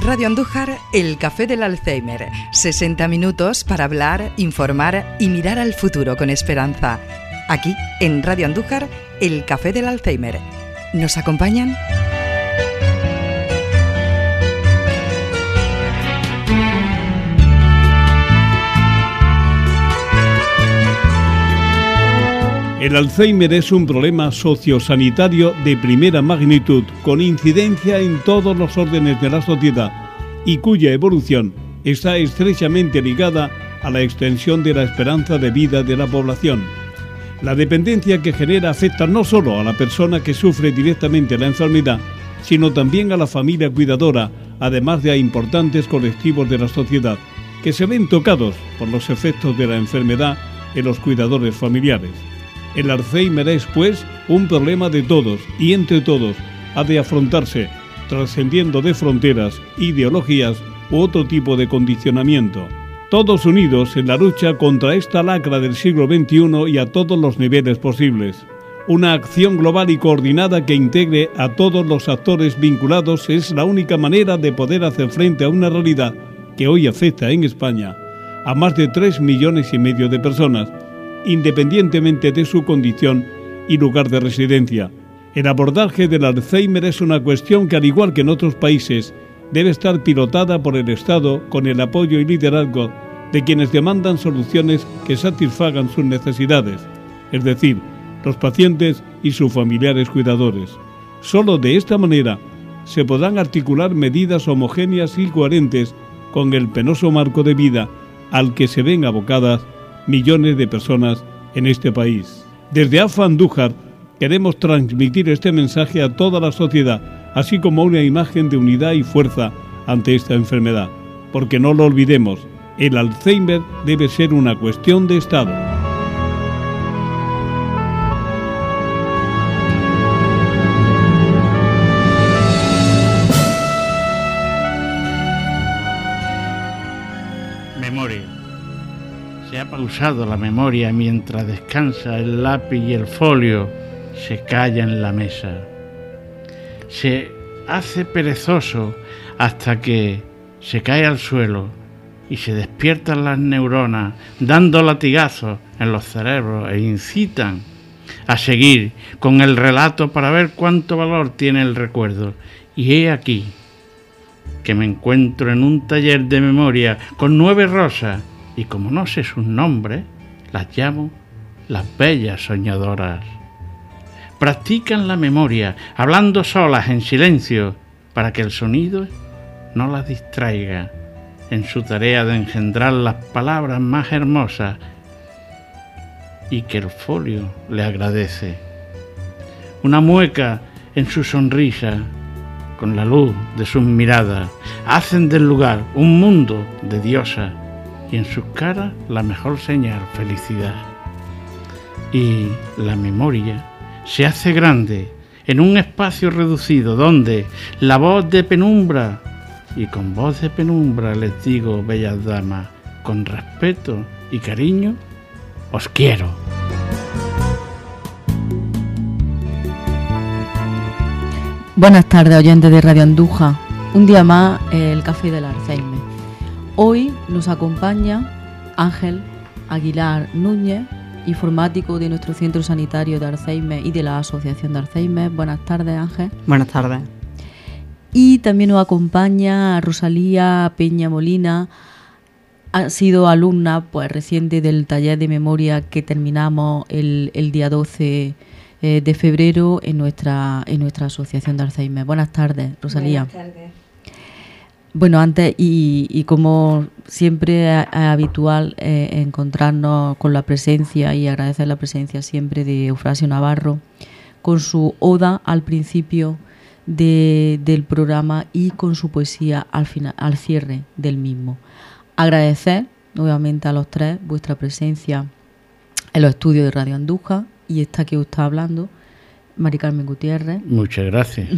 Radio Andújar, el Café del Alzheimer. 60 minutos para hablar, informar y mirar al futuro con esperanza. Aquí, en Radio Andújar, el Café del Alzheimer. ¿Nos acompañan? El Alzheimer es un problema sociosanitario de primera magnitud, con incidencia en todos los órdenes de la sociedad y cuya evolución está estrechamente ligada a la extensión de la esperanza de vida de la población. La dependencia que genera afecta no solo a la persona que sufre directamente la enfermedad, sino también a la familia cuidadora, además de a importantes colectivos de la sociedad, que se ven tocados por los efectos de la enfermedad en los cuidadores familiares. El Alzheimer es, pues, un problema de todos y entre todos ha de afrontarse, trascendiendo de fronteras, ideologías u otro tipo de condicionamiento. Todos unidos en la lucha contra esta lacra del siglo XXI y a todos los niveles posibles. Una acción global y coordinada que integre a todos los actores vinculados es la única manera de poder hacer frente a una realidad que hoy afecta en España a más de 3,5 millones de personas, independientemente de su condición y lugar de residencia. El abordaje del Alzheimer es una cuestión que, al igual que en otros países, debe estar pilotada por el Estado con el apoyo y liderazgo de quienes demandan soluciones que satisfagan sus necesidades, es decir, los pacientes y sus familiares cuidadores. Solo de esta manera se podrán articular medidas homogéneas y coherentes con el penoso marco de vida al que se ven abocadas millones de personas en este país. Desde AFA Andújar queremos transmitir este mensaje a toda la sociedad, así como una imagen de unidad y fuerza ante esta enfermedad. Porque no lo olvidemos, el Alzheimer debe ser una cuestión de Estado. Memoria. Se ha pausado la memoria mientras descansa el lápiz y el folio se calla en la mesa. Se hace perezoso hasta que se cae al suelo y se despiertan las neuronas dando latigazos en los cerebros e incitan a seguir con el relato para ver cuánto valor tiene el recuerdo. Y he aquí que me encuentro en un taller de memoria con 9 rosas y como no sé sus nombres, las llamo las bellas soñadoras. Practican la memoria, hablando solas en silencio, para que el sonido no las distraiga en su tarea de engendrar las palabras más hermosas y que el folio le agradece. Una mueca en su sonrisa, con la luz de sus miradas, hacen del lugar un mundo de diosas y en sus caras la mejor señal, felicidad. Y la memoria se hace grande en un espacio reducido donde la voz de penumbra, y con voz de penumbra les digo, bellas damas, con respeto y cariño, os quiero. Buenas tardes, oyentes de Radio Andújar. Un día más, el Café del Alzheimer. Hoy nos acompaña Ángel Aguilar Núñez, informático de nuestro Centro Sanitario de Alzheimer y de la Asociación de Alzheimer. Buenas tardes, Ángel. Buenas tardes. Y también nos acompaña Rosalía Peña Molina. Ha sido alumna reciente del taller de memoria que terminamos el día 12 de febrero en nuestra Asociación de Alzheimer. Buenas tardes, Rosalía. Buenas tardes. Bueno, antes y como siempre es habitual encontrarnos con la presencia y agradecer la presencia siempre de Eufrasio Navarro con su oda al principio del programa y con su poesía al cierre del mismo. Agradecer nuevamente a los tres vuestra presencia en los estudios de Radio Andújar y esta que os está hablando, Mari Carmen Gutiérrez. Muchas gracias.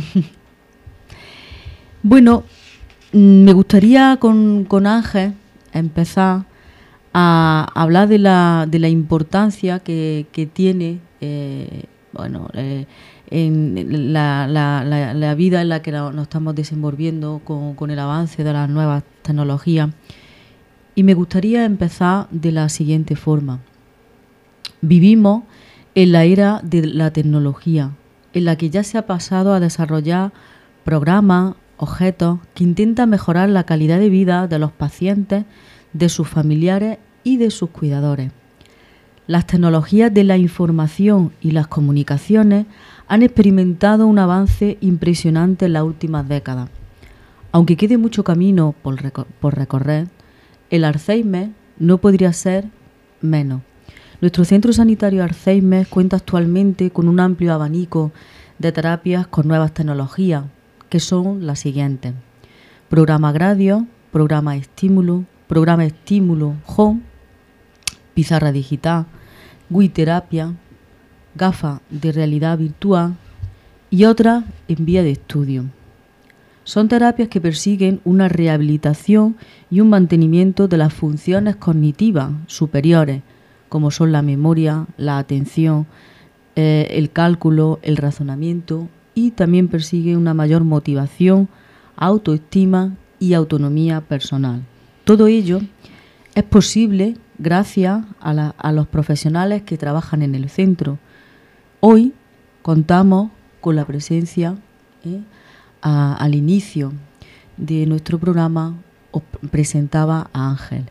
Bueno, me gustaría con Ángel empezar a hablar de la importancia que tiene en la vida en la que nos estamos desenvolviendo con el avance de las nuevas tecnologías. Y me gustaría empezar de la siguiente forma. Vivimos en la era de la tecnología, en la que ya se ha pasado a desarrollar programas, objetos que intentan mejorar la calidad de vida de los pacientes, de sus familiares y de sus cuidadores. Las tecnologías de la información y las comunicaciones han experimentado un avance impresionante en las últimas décadas. Aunque quede mucho camino por recorrer, el Alzheimer no podría ser menos. Nuestro Centro Sanitario Alzheimer cuenta actualmente con un amplio abanico de terapias con nuevas tecnologías, que son las siguientes: programa Gradio, programa Estímulo Home, pizarra digital, Wii-terapia, gafas de realidad virtual y otras en vía de estudio. Son terapias que persiguen una rehabilitación y un mantenimiento de las funciones cognitivas superiores, como son la memoria, la atención, el cálculo, el razonamiento, y también persigue una mayor motivación, autoestima y autonomía personal. Todo ello es posible gracias a los profesionales que trabajan en el centro. Hoy contamos con la presencia, al inicio de nuestro programa os presentaba a Ángel.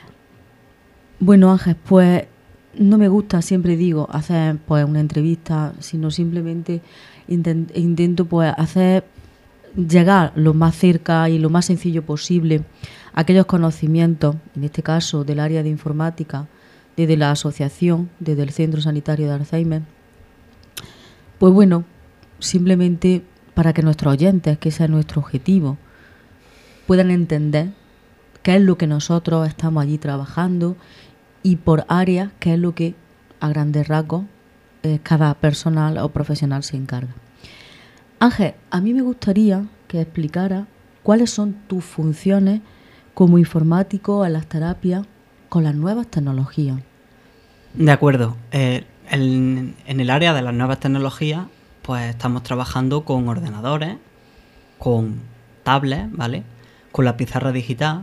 Bueno, Ángel, pues no me gusta, siempre digo, hacer pues una entrevista, sino simplemente intento pues hacer llegar lo más cerca y lo más sencillo posible aquellos conocimientos, en este caso del área de informática, desde la asociación, desde el Centro Sanitario de Alzheimer. Pues bueno, simplemente para que nuestros oyentes, que ese es nuestro objetivo, puedan entender qué es lo que nosotros estamos allí trabajando y por áreas qué es lo que a grandes rasgos cada personal o profesional se encarga. Ángel, a mí me gustaría que explicara cuáles son tus funciones como informático en las terapias con las nuevas tecnologías. De acuerdo. En el área de las nuevas tecnologías, pues estamos trabajando con ordenadores, con tablets, ¿vale? Con la pizarra digital.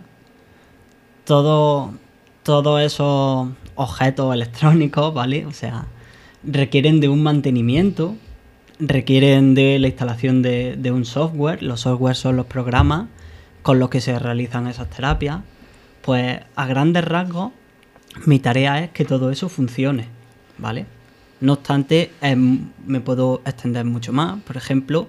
Todos esos objetos electrónicos, ¿vale? O sea, requieren de un mantenimiento, requieren de la instalación de un software. Los softwares son los programas con los que se realizan esas terapias. Pues a grandes rasgos, mi tarea es que todo eso funcione, ¿vale? No obstante, me puedo extender mucho más. Por ejemplo,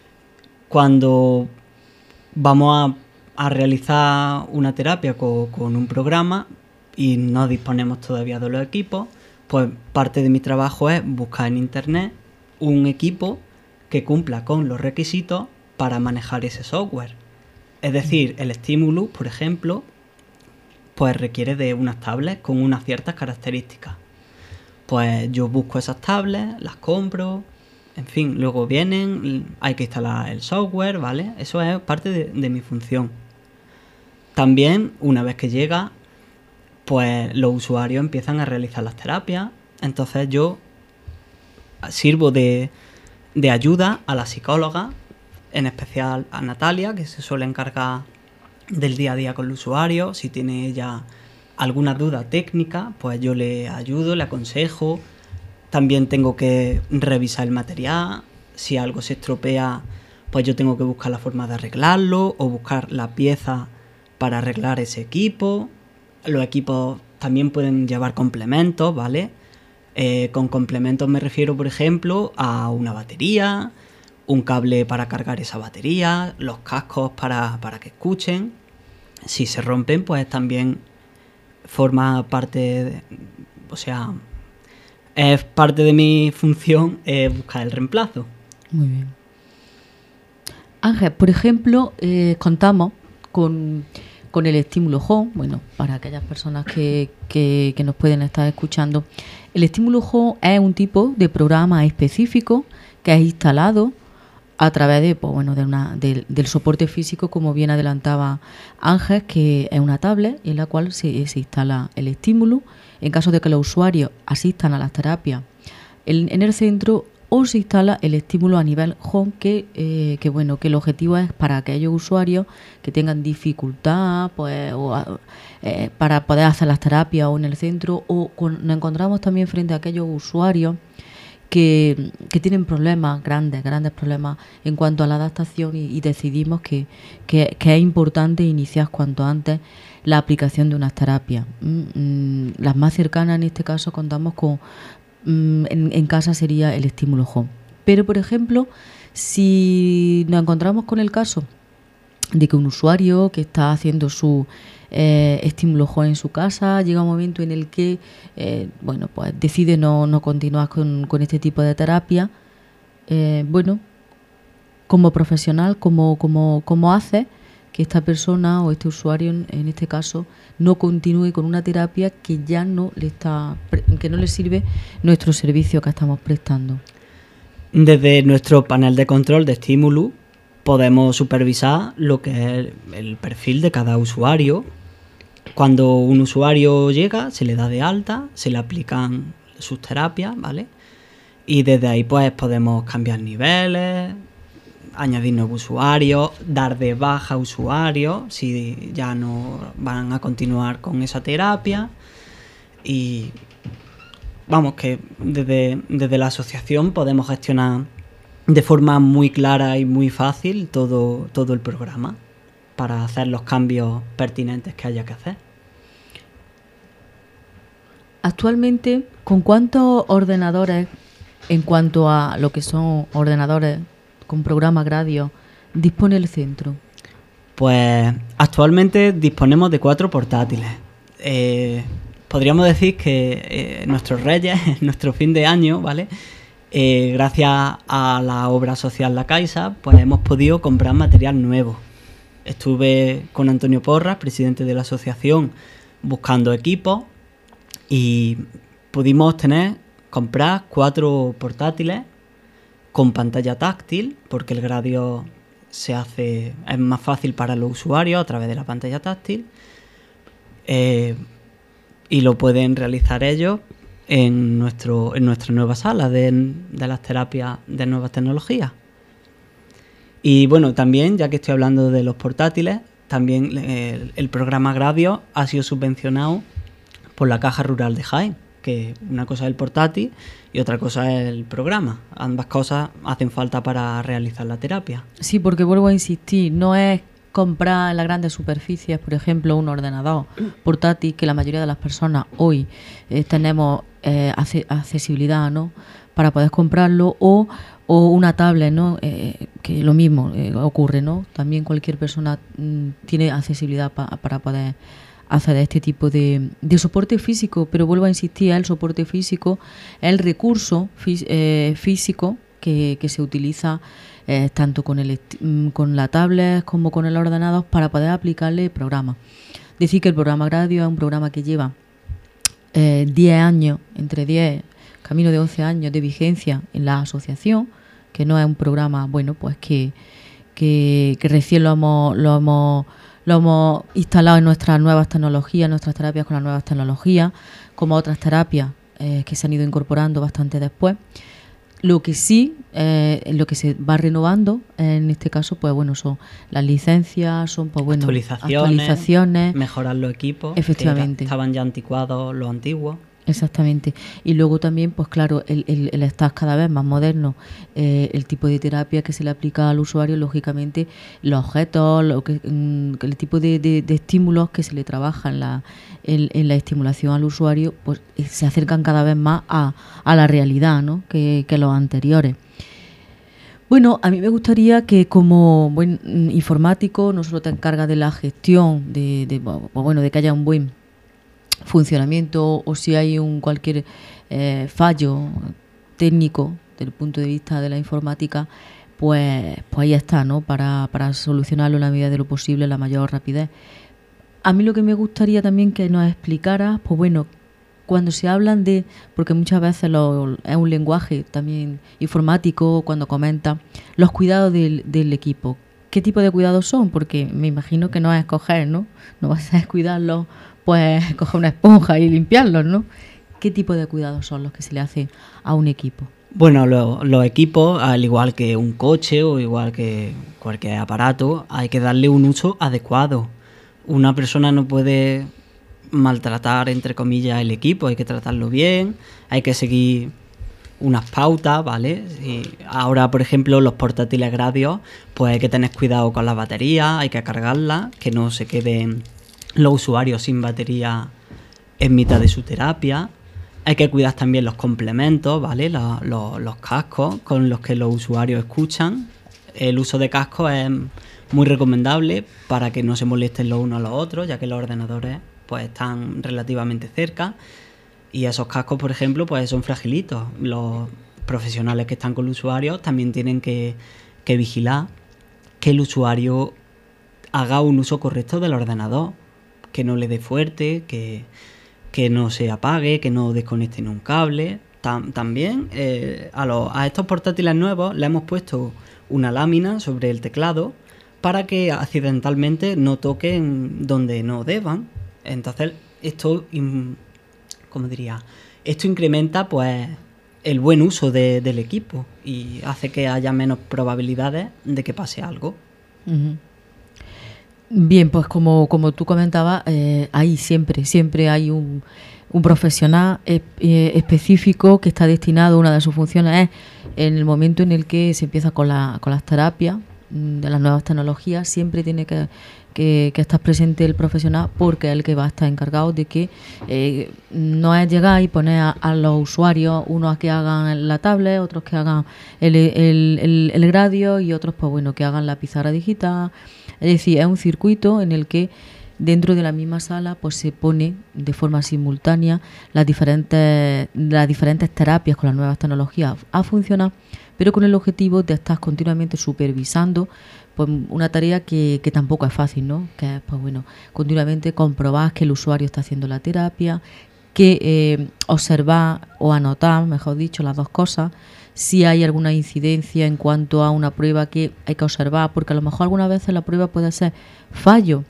cuando vamos a realizar una terapia con un programa y no disponemos todavía de los equipos, pues parte de mi trabajo es buscar en internet un equipo que cumpla con los requisitos para manejar ese software. Es decir, el Estímulo, por ejemplo, pues requiere de unas tablets con unas ciertas características. Pues yo busco esas tablets, las compro, en fin, luego vienen, hay que instalar el software, ¿vale? Eso es parte de mi función. También, una vez que llega, pues los usuarios empiezan a realizar las terapias. Entonces yo sirvo de ayuda a la psicóloga, en especial a Natalia, que se suele encargar del día a día con el usuario. Si tiene ella alguna duda técnica, pues yo le ayudo, le aconsejo. También tengo que revisar el material. Si algo se estropea, pues yo tengo que buscar la forma de arreglarlo o buscar la pieza para arreglar ese equipo. Los equipos también pueden llevar complementos, ¿vale? Con complementos me refiero, por ejemplo, a una batería, un cable para cargar esa batería, los cascos para que escuchen. Si se rompen, pues también forma parte es parte de mi función buscar el reemplazo. Muy bien. Ángel, por ejemplo, contamos con el Estímulo Home. Bueno, para aquellas personas que nos pueden estar escuchando, el Estímulo Home es un tipo de programa específico que es instalado a través del soporte físico, como bien adelantaba Ángel, que es una tablet en la cual se instala el estímulo. En caso de que los usuarios asistan a las terapias en el centro, o se instala el estímulo a nivel home, que el objetivo es para aquellos usuarios que tengan dificultad para poder hacer las terapias o en el centro, o nos encontramos también frente a aquellos usuarios que tienen problemas, grandes problemas en cuanto a la adaptación, y decidimos que es importante iniciar cuanto antes la aplicación de unas terapias. Las más cercanas en este caso contamos con, en casa sería el estímulo home. Pero, por ejemplo, si nos encontramos con el caso de que un usuario que está haciendo su estímulo home en su casa, llega un momento en el que pues decide no continuar con este tipo de terapia, como profesional, como hace que esta persona o este usuario, en este caso, no continúe con una terapia que ya no le sirve nuestro servicio que estamos prestando. Desde nuestro panel de control de estímulo podemos supervisar lo que es el perfil de cada usuario. Cuando un usuario llega, se le da de alta, se le aplican sus terapias, ¿vale? Y desde ahí pues podemos cambiar niveles, añadir nuevos usuarios, dar de baja usuarios si ya no van a continuar con esa terapia. Y vamos, que desde la asociación podemos gestionar de forma muy clara y muy fácil todo el programa para hacer los cambios pertinentes que haya que hacer. Actualmente, ¿con cuántos ordenadores, en cuanto a lo que son ordenadores con programa Gradio, dispone el centro? Pues actualmente disponemos de 4 portátiles. Podríamos decir que nuestros Reyes, nuestro fin de año, ¿vale? Gracias a la obra social La Caixa, pues hemos podido comprar material nuevo. Estuve con Antonio Porras, presidente de la asociación, buscando equipos y pudimos comprar 4 portátiles con pantalla táctil, porque el Gradio es más fácil para los usuarios a través de la pantalla táctil, y lo pueden realizar ellos en nuestra nueva sala de las terapias de nuevas tecnologías. Y bueno, también, ya que estoy hablando de los portátiles, también el programa Gradio ha sido subvencionado por la Caja Rural de Jaén, que una cosa es el portátil y otra cosa es el programa. Ambas cosas hacen falta para realizar la terapia. Sí, porque vuelvo a insistir, no es comprar en las grandes superficies, por ejemplo, un ordenador portátil, que la mayoría de las personas hoy tenemos accesibilidad, ¿no?, para poder comprarlo, o una tablet, ¿no?, que lo mismo ocurre, ¿no? También cualquier persona tiene accesibilidad para poder hacer este tipo de soporte físico, pero vuelvo a insistir, el soporte físico es el recurso físico que se utiliza tanto con la tablet como con el ordenador para poder aplicarle el programa. Decir que el programa Gradio es un programa que lleva 10 años, entre 10, camino de 11 años de vigencia en la asociación, que no es un programa, bueno, pues que recién lo hemos instalado en nuestras nuevas tecnologías, nuestras terapias con las nuevas tecnologías, como otras terapias que se han ido incorporando bastante después. Lo que sí, lo que se va renovando, en este caso, pues bueno, son las licencias, son pues bueno, actualizaciones, mejorar los equipos, efectivamente, que estaban ya anticuados los antiguos. Exactamente. Y luego también, pues claro, el estar cada vez más moderno, el tipo de terapia que se le aplica al usuario, lógicamente, los objetos, el tipo de estímulos que se le trabaja en la estimulación al usuario, pues se acercan cada vez más a la realidad, ¿no?, que los anteriores. Bueno, a mí me gustaría que, como buen informático, no solo te encargas de la gestión, de que haya un buen funcionamiento, o si hay cualquier fallo técnico desde el punto de vista de la informática, pues ahí está, ¿no?, para solucionarlo en la medida de lo posible, la mayor rapidez. A mí lo que me gustaría también que nos explicara, pues bueno, cuando se hablan porque muchas veces es un lenguaje también informático, cuando comenta los cuidados del equipo. ¿Qué tipo de cuidados son? Porque me imagino que no es escoger, ¿no? No vas a descuidarlos, pues coger una esponja y limpiarlos, ¿no? ¿Qué tipo de cuidados son los que se le hace a un equipo? Bueno, los equipos, al igual que un coche o igual que cualquier aparato, hay que darle un uso adecuado. Una persona no puede maltratar, entre comillas, el equipo, hay que tratarlo bien, hay que seguir unas pautas, ¿vale? Y ahora, por ejemplo, los portátiles Gradios, pues hay que tener cuidado con las baterías, hay que cargarlas, que no se queden los usuarios sin batería en mitad de su terapia. Hay que cuidar también los complementos, ¿vale? Los cascos con los que los usuarios escuchan. El uso de cascos es muy recomendable para que no se molesten los unos a los otros, ya que los ordenadores pues están relativamente cerca. Y esos cascos, por ejemplo, pues son fragilitos. Los profesionales que están con los usuarios también tienen que vigilar que el usuario haga un uso correcto del ordenador, que no le dé fuerte, que no se apague, que no desconecten un cable. También a estos portátiles nuevos le hemos puesto una lámina sobre el teclado para que accidentalmente no toquen donde no deban. Entonces esto, ¿cómo diría? Esto incrementa pues el buen uso del equipo y hace que haya menos probabilidades de que pase algo. Uh-huh. Bien, pues como tú comentabas, ahí siempre hay un profesional específico que está destinado, una de sus funciones es en el momento en el que se empieza con las terapias de las nuevas tecnologías, siempre tiene que estar presente el profesional, porque es el que va a estar encargado de que no es llegar y poner a los usuarios, unos que hagan la tablet, otros que hagan el Gradio y otros pues bueno que hagan la pizarra digital. Es decir, es un circuito en el que dentro de la misma sala pues se pone de forma simultánea las diferentes terapias con las nuevas tecnologías a funcionar, pero con el objetivo de estar continuamente supervisando pues una tarea que tampoco es fácil, ¿no? Que es pues bueno, continuamente comprobar que el usuario está haciendo la terapia, que observar o anotar, mejor dicho, las dos cosas. Si hay alguna incidencia en cuanto a una prueba que hay que observar, porque a lo mejor algunas veces la prueba puede ser fallo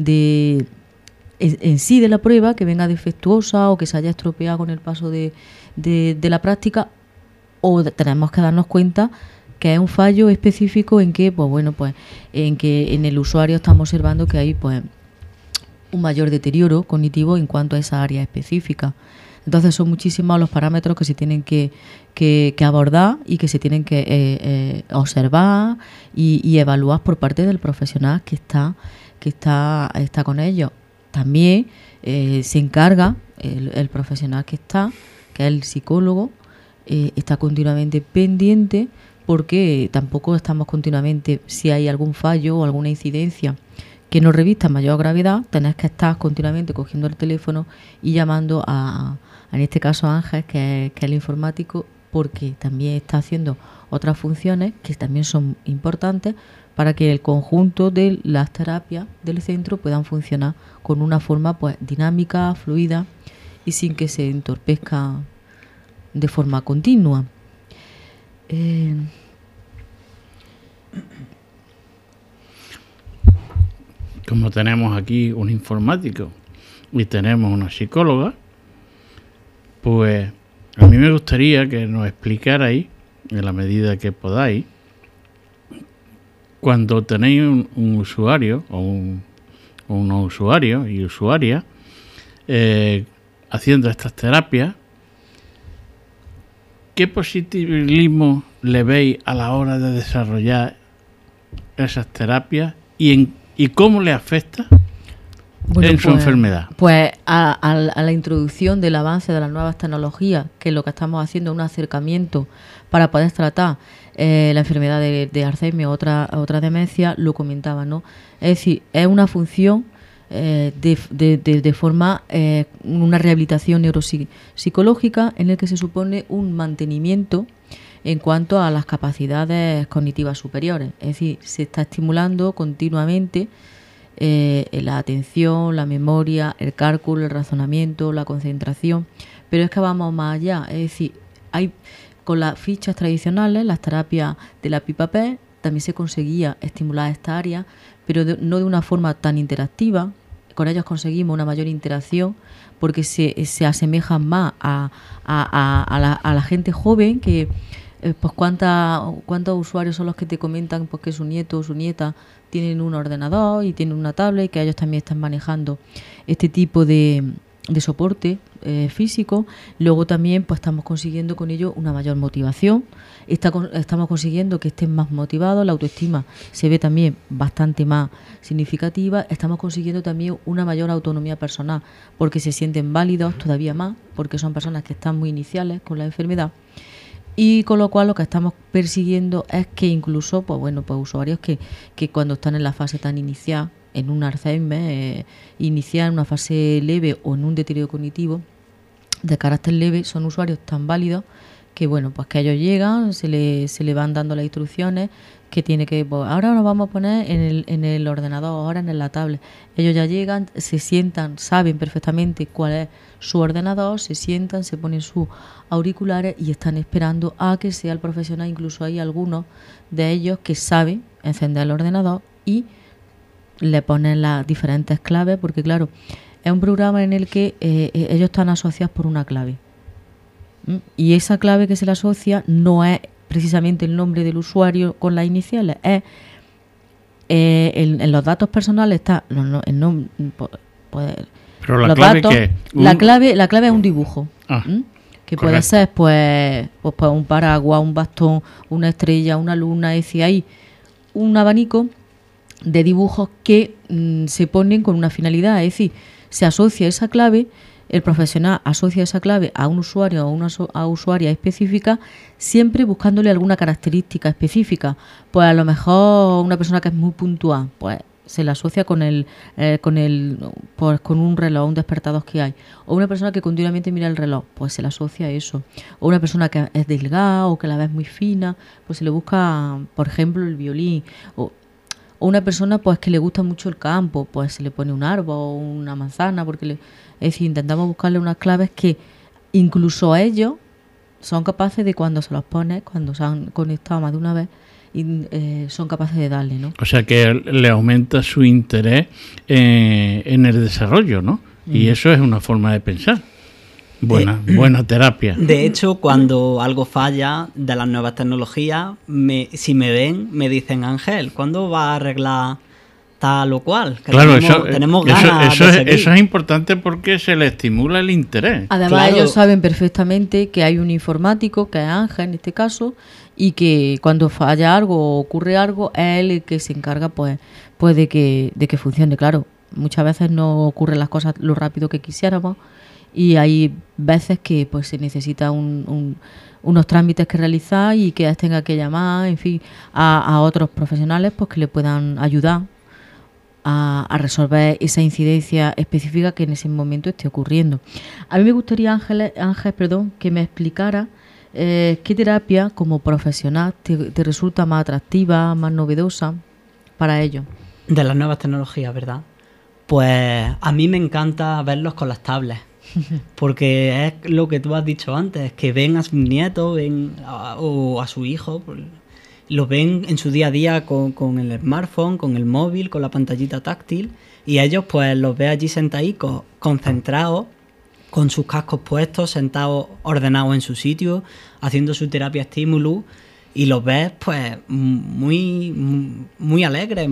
en sí de la prueba, que venga defectuosa o que se haya estropeado con el paso de la práctica, o tenemos que darnos cuenta que es un fallo específico en que en el usuario estamos observando que hay pues un mayor deterioro cognitivo en cuanto a esa área específica. Entonces son muchísimos los parámetros que se tienen que abordar y que se tienen que observar y evaluar por parte del profesional que está con ellos. También se encarga el profesional que es el psicólogo, está continuamente pendiente, porque tampoco estamos continuamente, si hay algún fallo o alguna incidencia que nos revista mayor gravedad, tenés que estar continuamente cogiendo el teléfono y llamando en este caso a Ángel, que es el informático, porque también está haciendo otras funciones que también son importantes para que el conjunto de las terapias del centro puedan funcionar con una forma pues dinámica, fluida y sin que se entorpezca de forma continua. Como tenemos aquí un informático y tenemos una psicóloga, pues a mí me gustaría que nos explicarais, en la medida que podáis, cuando tenéis un usuario o unos usuarios y usuarias haciendo estas terapias, ¿qué positivismo le veis a la hora de desarrollar esas terapias y cómo le afecta en su enfermedad? Pues a la introducción del avance de las nuevas tecnologías, que lo que estamos haciendo es un acercamiento para poder tratar la enfermedad de Alzheimer o otra demencia, lo comentaba, ¿no? Es decir, es una función de forma una rehabilitación neuropsicológica en el que se supone un mantenimiento en cuanto a las capacidades cognitivas superiores. Es decir, se está estimulando continuamente la atención, la memoria, el cálculo, el razonamiento, la concentración, pero es que vamos más allá. Es decir, con las fichas tradicionales, las terapias de lápiz y papel, también se conseguía estimular esta área, pero no de una forma tan interactiva con ellos conseguimos una mayor interacción porque se asemejan más a la gente joven que pues cuántos usuarios son los que te comentan pues que su nieto o su nieta tienen un ordenador y tienen una tablet y que ellos también están manejando este tipo de soporte físico. Luego también pues estamos consiguiendo con ello una mayor motivación, estamos consiguiendo que estén más motivados, la autoestima se ve también bastante más significativa, estamos consiguiendo también una mayor autonomía personal porque se sienten válidos todavía más, porque son personas que están muy iniciales con la enfermedad. Y con lo cual lo que estamos persiguiendo es que incluso pues usuarios que cuando están en la fase tan inicial, en un Alzheimer inicial, en una fase leve o en un deterioro cognitivo de carácter leve, son usuarios tan válidos que pues que ellos llegan, se le van dando las instrucciones que tiene que, pues, ahora nos vamos a poner en el ordenador, ahora en la tablet. Ellos ya llegan, se sientan, saben perfectamente cuál es su ordenador, se sientan, se ponen sus auriculares y están esperando a que sea el profesional. Incluso hay algunos de ellos que saben encender el ordenador y le ponen las diferentes claves, porque claro, es un programa en el que ellos están asociados por una clave. Y esa clave que se le asocia no es precisamente el nombre del usuario con las iniciales, es en los datos personales está el nombre, pues, pero la los clave datos, que la clave es un dibujo. Que correcto. puede ser pues un paraguas, un bastón, una estrella, una luna, es decir, hay un abanico de dibujos que se ponen con una finalidad, es decir, se asocia esa clave, el profesional asocia esa clave a un usuario o a una usuaria específica, siempre buscándole alguna característica específica. Pues a lo mejor una persona que es muy puntual, pues se la asocia con un reloj, un despertador que hay. O una persona que continuamente mira el reloj, pues se la asocia a eso. O una persona que es delgada o que la ves muy fina, pues se le busca, por ejemplo, el violín. O una persona pues que le gusta mucho el campo, pues se le pone un árbol o una manzana, porque es decir, intentamos buscarle unas claves que incluso a ellos son capaces de, cuando se los pone, cuando se han conectado más de una vez, son capaces de darle, ¿no? O sea que le aumenta su interés en el desarrollo, ¿no? Y eso es una forma de pensar. Buena terapia. De hecho, cuando algo falla de las nuevas tecnologías, si me ven, me dicen: Ángel, ¿cuándo va a arreglar tal o cual? Que claro, tenemos ganas eso es importante porque se le estimula el interés. Además, claro, ellos saben perfectamente que hay un informático, que es Ángel en este caso, y que cuando falla algo o ocurre algo, es él el que se encarga pues de que funcione. Claro, muchas veces no ocurren las cosas lo rápido que quisiéramos, y hay veces que pues se necesita unos trámites que realizar y que tenga que llamar, en fin, a otros profesionales pues que le puedan ayudar a resolver esa incidencia específica que en ese momento esté ocurriendo. A mí me gustaría, Ángel, que me explicara qué terapia como profesional te resulta más atractiva, más novedosa para ello. De las nuevas tecnologías, ¿verdad? Pues a mí me encanta verlos con las tablets. Porque es lo que tú has dicho antes, que ven a sus nietos o a su hijo, los ven en su día a día con el smartphone, con el móvil, con la pantallita táctil, y ellos pues los ve allí sentadicos, concentrados, con sus cascos puestos, sentados, ordenados en su sitio, haciendo su terapia estímulo, y los ves pues muy alegres,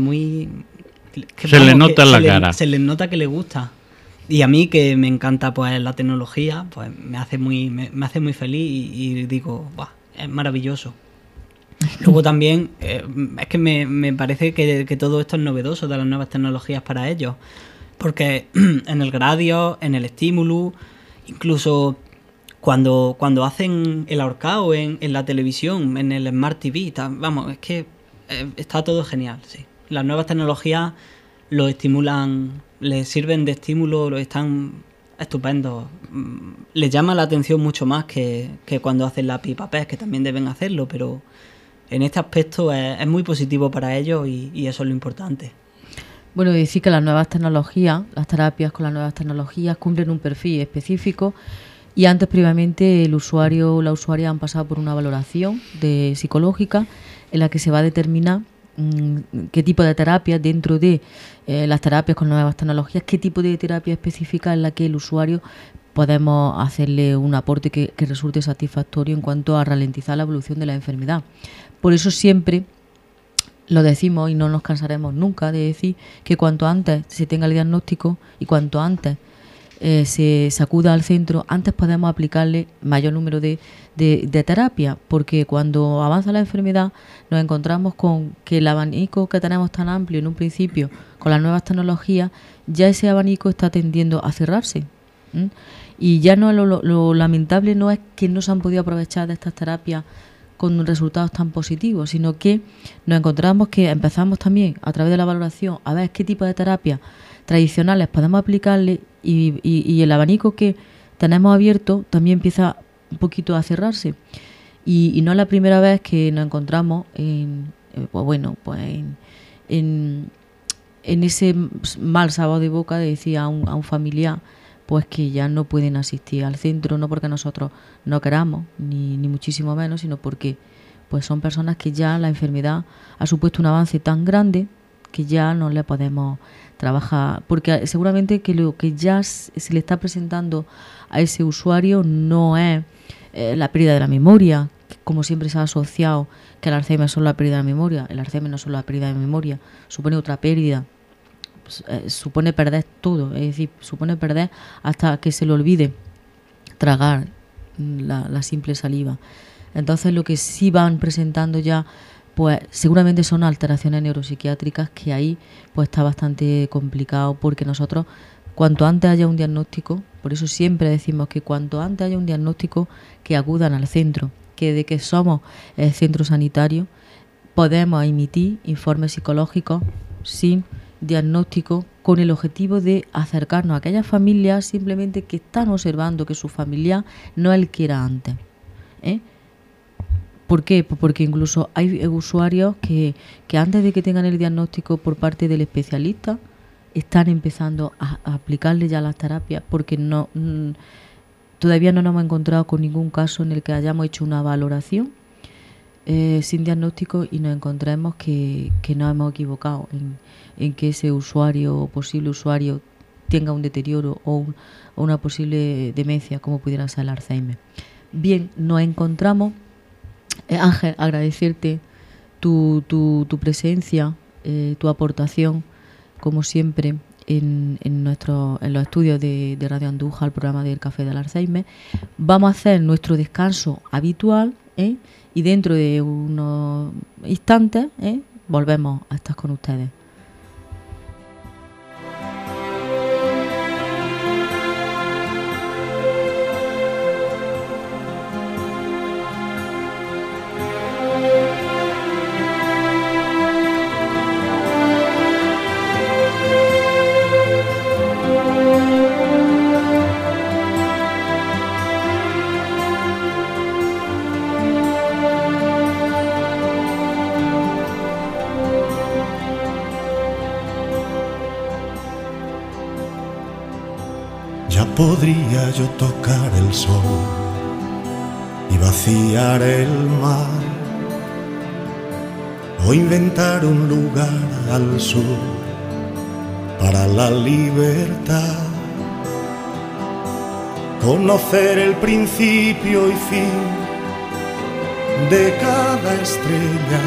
se les nota en la cara. Se les nota que les gusta. Y a mí, que me encanta pues la tecnología, pues me hace muy feliz y digo, ¡buah!, es maravilloso. Luego también es que me parece que todo esto es novedoso de las nuevas tecnologías para ellos, porque en el Gradios, en el estímulo, incluso cuando hacen el ahorcado en la televisión, en el Smart TV, vamos, es que está todo genial, sí. Las nuevas tecnologías lo estimulan, les sirven de estímulo, están estupendos. Les llama la atención mucho más que cuando hacen lápiz y papel, que también deben hacerlo, pero en este aspecto es muy positivo para ellos y eso es lo importante. Bueno, decir que las nuevas tecnologías, las terapias con las nuevas tecnologías cumplen un perfil específico, y antes, previamente, el usuario o la usuaria han pasado por una valoración psicológica en la que se va a determinar qué tipo de terapia dentro de las terapias con nuevas tecnologías, qué tipo de terapia específica en la que el usuario podemos hacerle un aporte que resulte satisfactorio en cuanto a ralentizar la evolución de la enfermedad. Por eso siempre lo decimos y no nos cansaremos nunca de decir que cuanto antes se tenga el diagnóstico y cuanto antes se acuda al centro, antes podemos aplicarle mayor número de terapia, porque cuando avanza la enfermedad nos encontramos con que el abanico que tenemos tan amplio en un principio con las nuevas tecnologías, ya ese abanico está tendiendo a cerrarse. Y ya no lo lamentable no es que no se han podido aprovechar de estas terapias con resultados tan positivos, sino que nos encontramos que empezamos también a través de la valoración a ver qué tipo de terapias tradicionales podemos aplicarle y el abanico que tenemos abierto también empieza un poquito a cerrarse y no es la primera vez que nos encontramos en ese mal sabor de boca de decir a un familiar pues que ya no pueden asistir al centro, no porque nosotros no queramos ni muchísimo menos, sino porque pues son personas que ya la enfermedad ha supuesto un avance tan grande que ya no le podemos trabajar, porque seguramente que lo que ya se le está presentando a ese usuario no es la pérdida de la memoria, como siempre se ha asociado que el Alzheimer es solo la pérdida de la memoria. El Alzheimer no es solo la pérdida de memoria, supone otra pérdida, supone perder todo, es decir, supone perder hasta que se le olvide tragar la simple saliva. Entonces lo que sí van presentando ya pues seguramente son alteraciones neuropsiquiátricas, que ahí pues está bastante complicado, porque nosotros cuanto antes haya un diagnóstico, por eso siempre decimos que cuanto antes haya un diagnóstico, que acudan al centro, que de que somos el centro sanitario podemos emitir informes psicológicos sin diagnóstico, con el objetivo de acercarnos a aquellas familias simplemente que están observando que su familiar no es el que era antes. ¿Por qué? Porque incluso hay usuarios que antes de que tengan el diagnóstico por parte del especialista están empezando a aplicarle ya las terapias, porque todavía no nos hemos encontrado con ningún caso en el que hayamos hecho una valoración sin diagnóstico y nos encontremos que nos hemos equivocado en que ese usuario o posible usuario tenga un deterioro o una posible demencia como pudiera ser el Alzheimer. Bien, nos encontramos, Ángel, agradecerte tu presencia, tu aportación, como siempre, en los estudios de Radio Andújar, el programa del Café del Alzheimer. Vamos a hacer nuestro descanso habitual, y dentro de unos instantes volvemos a estar con ustedes. Podría yo tocar el sol y vaciar el mar, o inventar un lugar al sur para la libertad, conocer el principio y fin de cada estrella.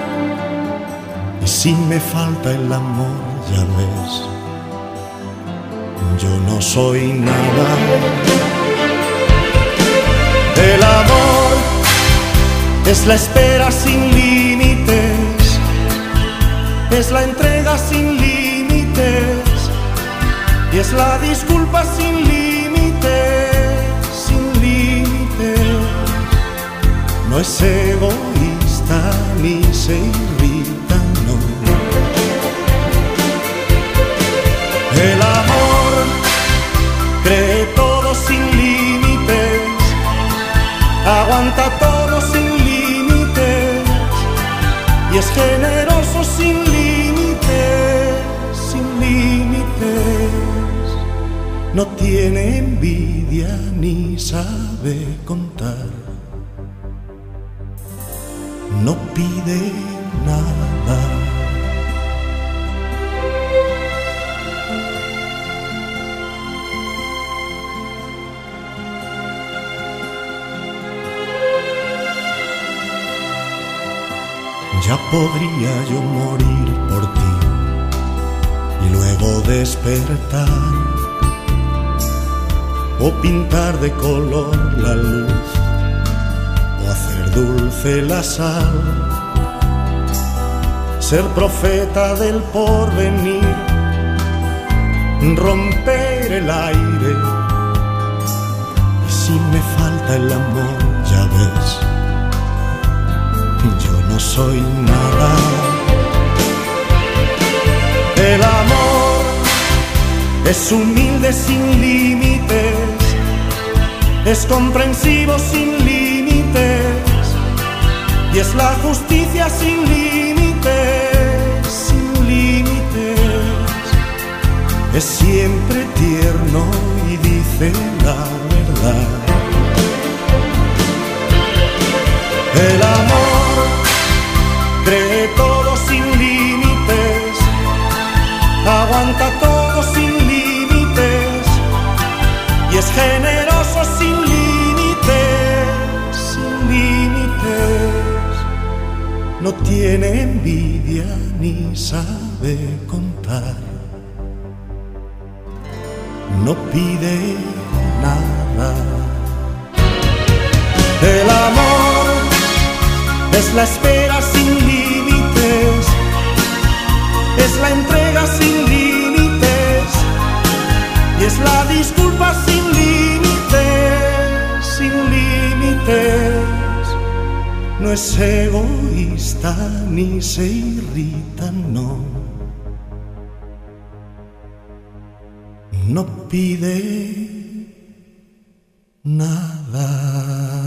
Y si me falta el amor, ya ves, yo no soy nada. El amor es la espera sin límites, es la entrega sin límites, y es la disculpa sin límites, sin límites. No es egoísta ni se irrita, no. El amor cree todo sin límites, aguanta todo sin límites, y es generoso sin límites, sin límites. No tiene envidia ni sabe contar, no pide nada. Ya podría yo morir por ti y luego despertar, o pintar de color la luz, o hacer dulce la sal, ser profeta del porvenir, romper el aire. Y si me falta el amor, ya ves, yo no soy nada. El amor es humilde sin límites, es comprensivo sin límites, y es la justicia sin límites, sin límites. Es siempre tierno y dice la verdad. El amor cree todo sin límites, aguanta todo sin límites, y es generoso sin límites, sin límites. No tiene envidia ni sabe contar, no pide nada. El amor es la espera sin límites, es la entrega sin límites, y es la disculpa sin límites, sin límites. No es egoísta ni se irrita, no. No pide nada.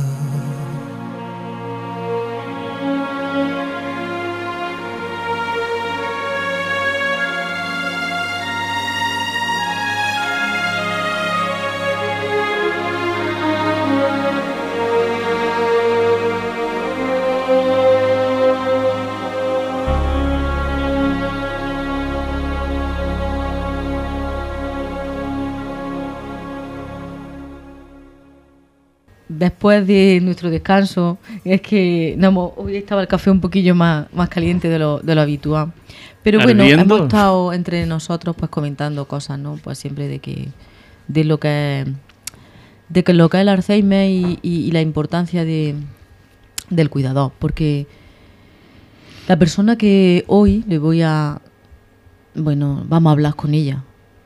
Después de nuestro descanso, es que hoy estaba el café un poquillo más caliente de lo habitual. Pero bueno, hemos estado entre nosotros pues comentando cosas, ¿no? Pues siempre de lo que es el Alzheimer y la importancia del cuidador. Porque la persona que hoy vamos a hablar con ella.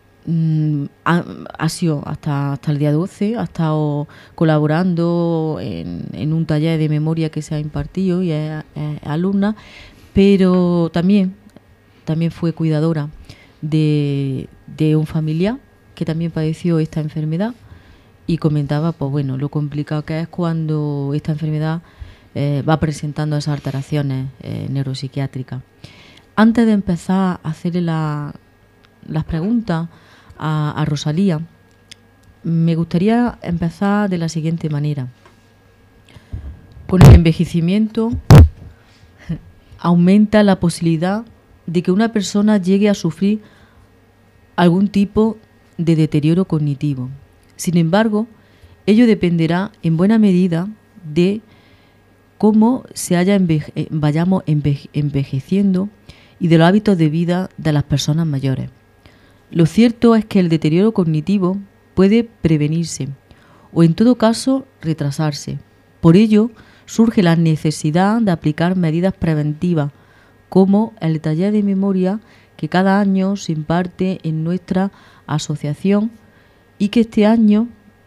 Ha sido hasta el día 12, ha estado colaborando en un taller de memoria que se ha impartido y es alumna, pero también fue cuidadora de un familiar que también padeció esta enfermedad, y comentaba pues bueno lo complicado que es cuando esta enfermedad va presentando esas alteraciones neuropsiquiátricas. Antes de empezar a hacerle las preguntas a Rosalía, me gustaría empezar de la siguiente manera. Con el envejecimiento aumenta la posibilidad de que una persona llegue a sufrir algún tipo de deterioro cognitivo. Sin embargo, ello dependerá en buena medida de cómo vayamos envejeciendo y de los hábitos de vida de las personas mayores. Lo cierto es que el deterioro cognitivo puede prevenirse o en todo caso retrasarse. Por ello surge la necesidad de aplicar medidas preventivas como el taller de memoria que cada año se imparte en nuestra asociación y que este año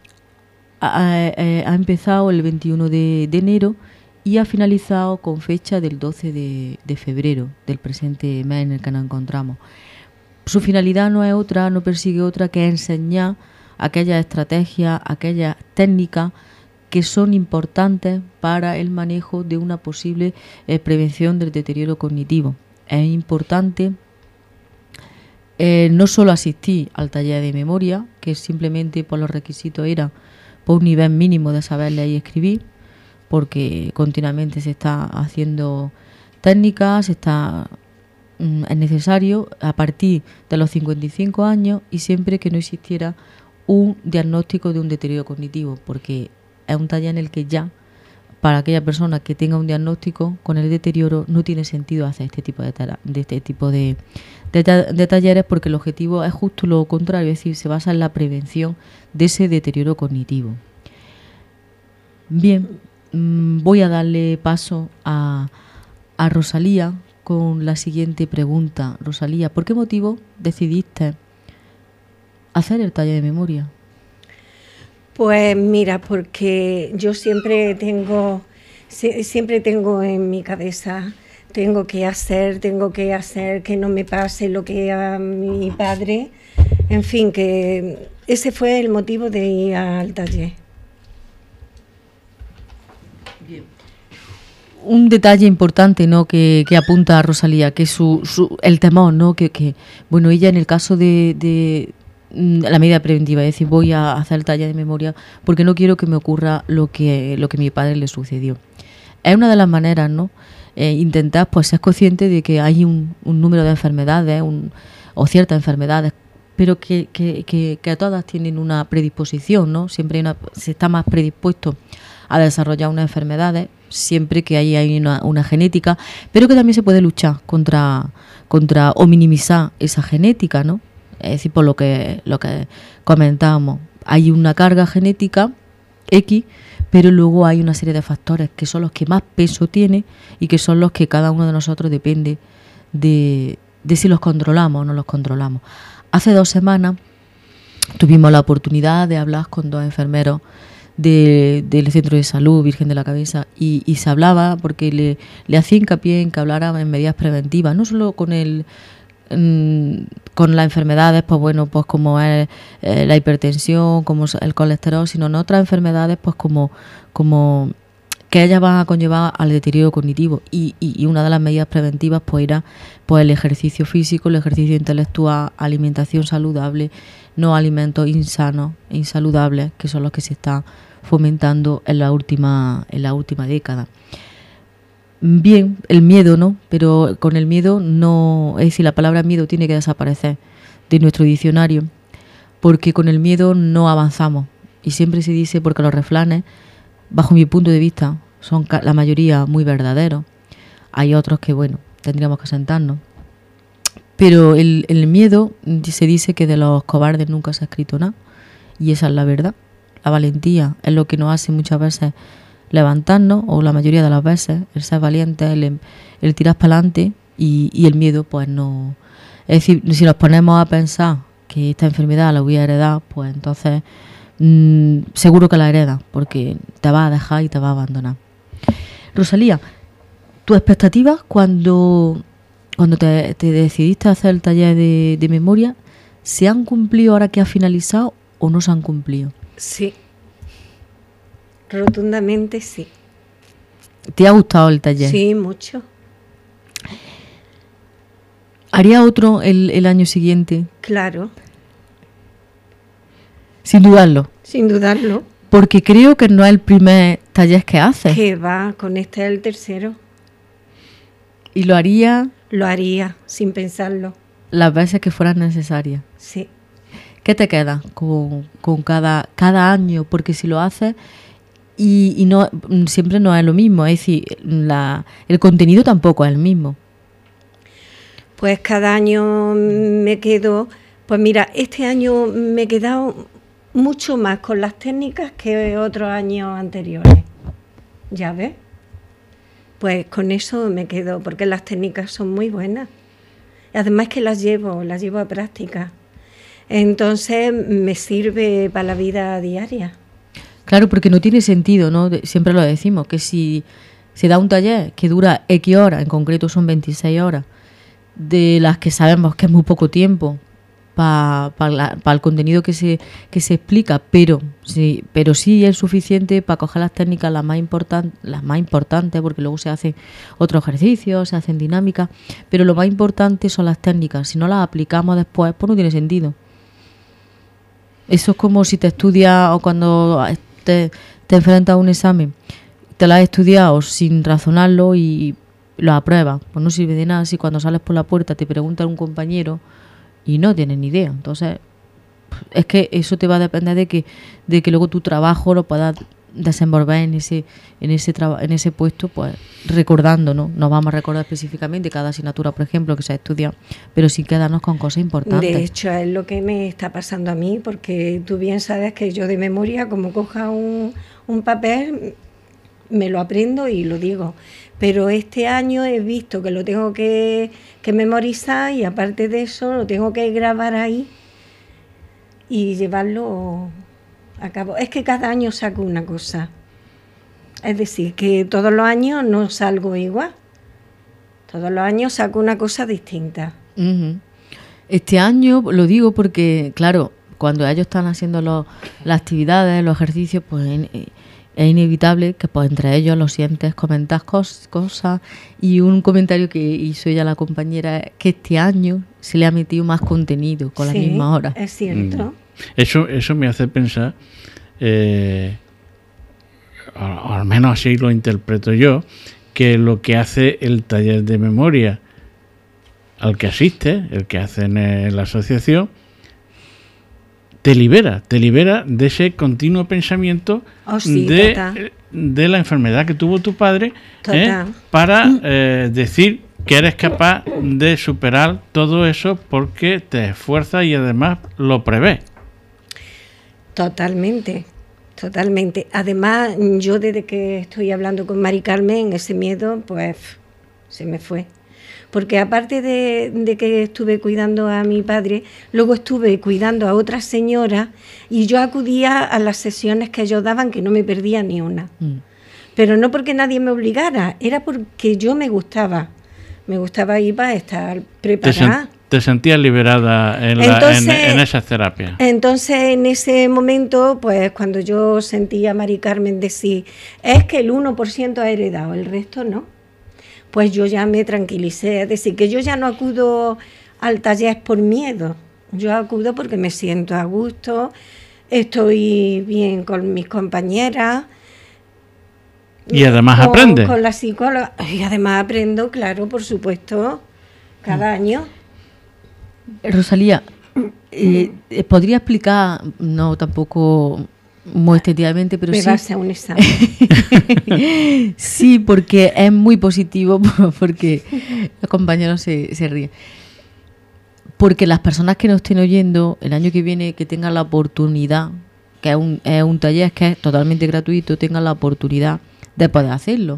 ha empezado el 21 de enero y ha finalizado con fecha del 12 de febrero del presente mes en el que nos encontramos. Su finalidad no persigue otra que enseñar aquellas estrategias, aquellas técnicas que son importantes para el manejo de una posible prevención del deterioro cognitivo. Es importante no solo asistir al taller de memoria, que simplemente por los requisitos era por un nivel mínimo de saber leer y escribir, porque continuamente se está haciendo técnicas, es necesario a partir de los 55 años y siempre que no existiera un diagnóstico de un deterioro cognitivo, porque es un taller en el que ya para aquella persona que tenga un diagnóstico con el deterioro, no tiene sentido hacer este tipo de talleres, porque el objetivo es justo lo contrario, es decir, se basa en la prevención de ese deterioro cognitivo. Bien, voy a darle paso a Rosalía con la siguiente pregunta. Rosalía, ¿por qué motivo decidiste hacer el taller de memoria? Pues mira, porque yo siempre tengo en mi cabeza, tengo que hacer, que no me pase lo que a mi padre. En fin, que ese fue el motivo de ir al taller. Bien. Un detalle importante, ¿no?, que apunta a Rosalía, que es el temor, ¿no?, que bueno, ella en el caso de la medida preventiva, es decir, voy a hacer el taller de memoria porque no quiero que me ocurra lo que a mi padre le sucedió. Es una de las maneras, ¿no?, intentar pues ser consciente de que hay un número de enfermedades o ciertas enfermedades, pero que todas tienen una predisposición, ¿no? Siempre se está más predispuesto a desarrollar unas enfermedades, siempre que hay una genética, pero que también se puede luchar contra o minimizar esa genética, ¿no? Es decir, por lo que comentábamos, hay una carga genética X, pero luego hay una serie de factores que son los que más peso tiene y que son los que cada uno de nosotros depende de si los controlamos o no los controlamos. Hace 2 semanas tuvimos la oportunidad de hablar con 2 enfermeros del Centro de Salud Virgen de la Cabeza y se hablaba, porque le hacía hincapié en que hablara en medidas preventivas, no solo con las enfermedades, pues bueno, pues como es la hipertensión, como el colesterol, sino en otras enfermedades, pues como que ellas van a conllevar al deterioro cognitivo, y una de las medidas preventivas pues era pues el ejercicio físico, el ejercicio intelectual, alimentación saludable, no alimentos insanos e insaludables, que son los que se están fomentando en la última década. Bien, el miedo, ¿no? Pero con el miedo no, es decir, la palabra miedo tiene que desaparecer de nuestro diccionario, porque con el miedo no avanzamos. Y siempre se dice, porque los refranes, bajo mi punto de vista, son la mayoría muy verdaderos. Hay otros que, bueno, tendríamos que sentarnos. Pero el miedo, se dice que de los cobardes nunca se ha escrito nada, y esa es la verdad. La valentía es lo que nos hace muchas veces levantarnos, o la mayoría de las veces, el ser valiente, el tirar para adelante, y el miedo, pues no. Es decir, si nos ponemos a pensar que esta enfermedad la voy a heredar, pues entonces seguro que la heredas, porque te va a dejar y te va a abandonar. Rosalía, ¿tus expectativas cuando te decidiste a hacer el taller de memoria se han cumplido ahora que has finalizado o no se han cumplido? Sí. Rotundamente sí. ¿Te ha gustado el taller? Sí, mucho. ¿Haría otro el año siguiente? Claro. Sin dudarlo. Sin dudarlo. Porque creo que no es el primer taller que haces. Que va, con este es el tercero. ¿Y lo haría? Lo haría, sin pensarlo. Las veces que fueran necesarias. Sí. ¿Qué te queda con cada año? Porque si lo haces y no siempre no es lo mismo, es decir, el contenido tampoco es el mismo. Pues cada año me quedo, pues mira, este año me he quedado mucho más con las técnicas que otros años anteriores. ¿Ya ves? Pues con eso me quedo, porque las técnicas son muy buenas. Además que las llevo a práctica. Entonces me sirve para la vida diaria. Claro, porque no tiene sentido, ¿no? Siempre lo decimos, que si se da un taller que dura X horas, en concreto son 26 horas, de las que sabemos que es muy poco tiempo para el contenido que se explica, pero sí es suficiente para coger las técnicas las más importantes, porque luego se hacen otros ejercicios, se hacen dinámicas, pero lo más importante son las técnicas. Si no las aplicamos después, pues no tiene sentido. Eso es como si te estudias o cuando te enfrentas a un examen, te lo has estudiado sin razonarlo y lo apruebas, pues no sirve de nada si cuando sales por la puerta te pregunta un compañero y no tienes ni idea. Entonces es que eso te va a depender de que luego tu trabajo lo puedas desenvolver en ese puesto, pues recordando, ¿no? No vamos a recordar específicamente cada asignatura, por ejemplo, que se estudia, pero sí quedarnos con cosas importantes. De hecho, es lo que me está pasando a mí, porque tú bien sabes que yo de memoria, como coja un papel, me lo aprendo y lo digo. Pero este año he visto que lo tengo que memorizar y aparte de eso lo tengo que grabar ahí y llevarlo a cabo. Es que cada año saco una cosa. Es decir, que todos los años no salgo igual. Todos los años saco una cosa distinta. Uh-huh. Este año lo digo porque, claro, cuando ellos están haciendo las actividades, los ejercicios, pues es inevitable que pues entre ellos lo sientes, comentas cosas, y un comentario que hizo ella, la compañera, es que este año se le ha metido más contenido con las mismas horas. Es cierto. Eso me hace pensar, al menos así lo interpreto yo, que lo que hace el taller de memoria al que asiste, el que hace en la asociación, te libera de ese continuo pensamiento de la enfermedad que tuvo tu padre, para decir que eres capaz de superar todo eso porque te esfuerzas y además lo prevés. Totalmente. Además, yo desde que estoy hablando con Mari Carmen, ese miedo pues se me fue. Porque aparte de que estuve cuidando a mi padre, luego estuve cuidando a otras señoras y yo acudía a las sesiones que ellos daban, que no me perdía ni una. Pero no porque nadie me obligara, era porque yo me gustaba ir para estar preparada. Te sentías liberada en esas terapias. Entonces, en ese momento, pues cuando yo sentía a Mari Carmen decir, es que el 1% ha heredado, el resto no. Pues yo ya me tranquilicé, es decir, que yo ya no acudo al taller por miedo, yo acudo porque me siento a gusto, estoy bien con mis compañeras. Y además aprende. Con la psicóloga, y además aprendo, claro, por supuesto, cada año. Rosalía, ¿podría explicar, no tampoco muy extensivamente, pero me sí? Va a ser un examen. Sí, porque es muy positivo, porque los compañeros se ríen. Porque las personas que nos estén oyendo el año que viene, que tengan la oportunidad, que es un taller que es totalmente gratuito, tengan la oportunidad de poder hacerlo.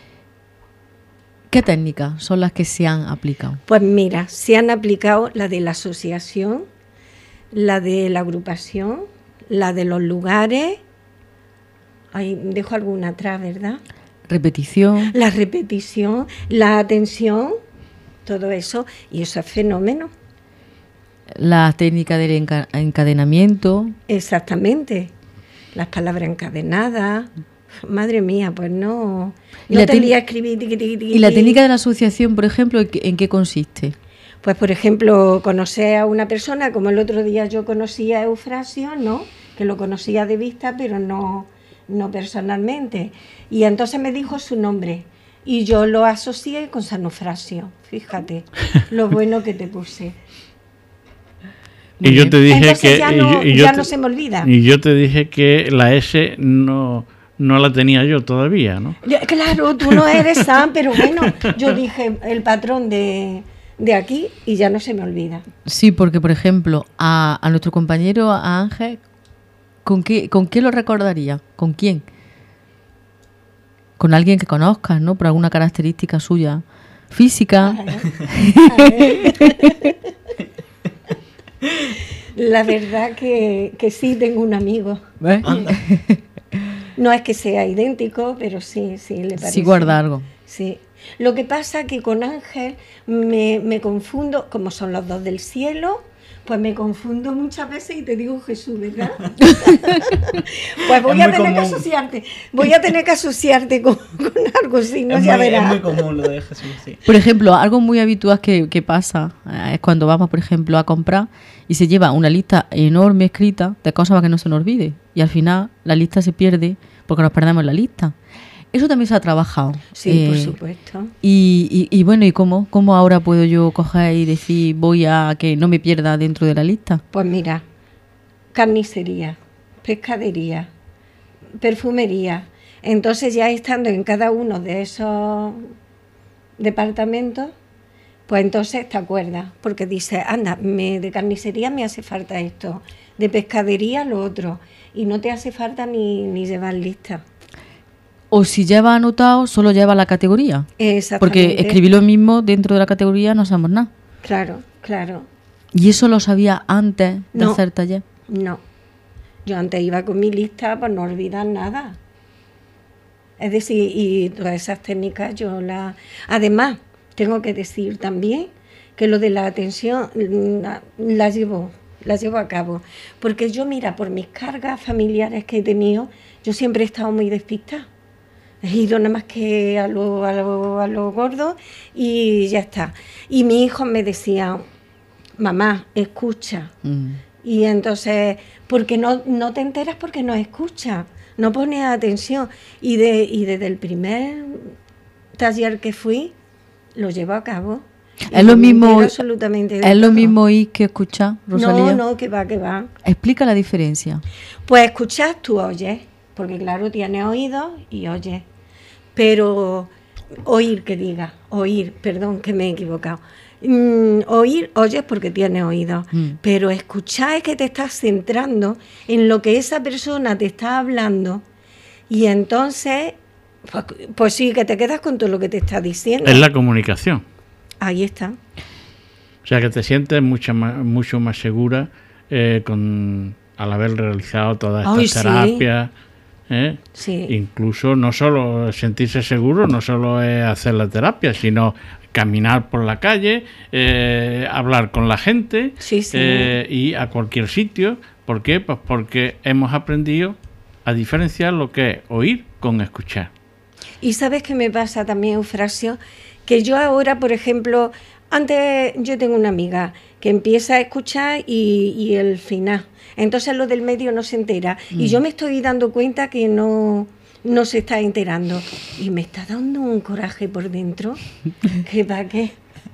¿Qué técnicas son las que se han aplicado? Pues mira, se han aplicado la de la asociación, la de la agrupación, la de los lugares, ahí dejo alguna atrás, ¿verdad? Repetición. La repetición, la atención, todo eso, y eso es fenómeno. La técnica del encadenamiento. Exactamente, las palabras encadenadas. Madre mía, pues no tendría que escribir. ¿Y la técnica de la asociación, por ejemplo, en qué consiste? Pues, por ejemplo, conocer a una persona, como el otro día yo conocí a Eufrasio, ¿no? Que lo conocía de vista, pero no personalmente. Y entonces me dijo su nombre. Y yo lo asocié con San Eufrasio. Fíjate lo bueno que te puse. Y yo te dije entonces que ya no se me olvida. Y yo te dije que la S no la tenía yo todavía, ¿no? Claro, tú no eres San, pero bueno, yo dije el patrón de aquí y ya no se me olvida. Sí, porque por ejemplo a nuestro compañero, a Ángel, ¿con qué lo recordaría? ¿Con quién? Con alguien que conozcas, ¿no? Por alguna característica suya física. La verdad que sí tengo un amigo. No es que sea idéntico, pero sí le parece. Sí guarda algo. Sí. Lo que pasa que con Ángel me confundo, como son los dos del cielo, pues me confundo muchas veces y te digo Jesús, ¿verdad? Pues voy a tener que asociarte con algo, si no ya verás. Es muy común lo de Jesús, sí. Por ejemplo, algo muy habitual que pasa es cuando vamos, por ejemplo, a comprar y se lleva una lista enorme escrita de cosas para que no se nos olvide. Y al final la lista se pierde porque nos perdemos la lista. Eso también se ha trabajado. Sí, por supuesto. Y bueno, ¿y cómo ahora puedo yo coger y decir voy a que no me pierda dentro de la lista? Pues mira, carnicería, pescadería, perfumería. Entonces ya estando en cada uno de esos departamentos, pues entonces te acuerdas, porque dices, anda, de carnicería me hace falta esto, de pescadería lo otro, y no te hace falta ni llevar lista. O si lleva anotado, solo lleva la categoría. Exactamente. Porque escribir lo mismo dentro de la categoría no sabemos nada. Claro, claro. ¿Y eso lo sabía antes de hacer taller? No. Yo antes iba con mi lista para no olvidar nada. Es decir, y todas esas técnicas yo las... Además, tengo que decir también que lo de la atención la llevo a cabo. Porque yo, mira, por mis cargas familiares que he tenido, yo siempre he estado muy despistada. He ido nada más que a lo gordo y ya está. Y mis hijos me decían, mamá, escucha. Y entonces, porque no te enteras porque no escuchas, no pones atención. Y desde el primer taller que fui, lo llevo a cabo. Es lo mismo, absolutamente es lo mismo oír que escuchar, Rosalía. No, que va. Explica la diferencia. Pues escuchar, tú oyes, porque claro, tienes oídos y oyes. Pero oír, perdón, que me he equivocado. Oír, oyes porque tienes oídos, pero escuchar es que te estás centrando en lo que esa persona te está hablando y entonces, pues sí, que te quedas con todo lo que te está diciendo. Es la comunicación. Ahí está. O sea, que te sientes mucho más segura al haber realizado todas estas terapias. Sí. Incluso no solo sentirse seguro, no solo es hacer la terapia, sino caminar por la calle, hablar con la gente, y a cualquier sitio. ¿Por qué? Pues porque hemos aprendido a diferenciar lo que es oír con escuchar. Y ¿sabes qué me pasa también, Eufrasio? Que yo ahora, por ejemplo, antes yo tengo una amiga que empieza a escuchar y el final. Entonces lo del medio no se entera. Y yo me estoy dando cuenta que no se está enterando. Y me está dando un coraje por dentro. ¿Que para qué?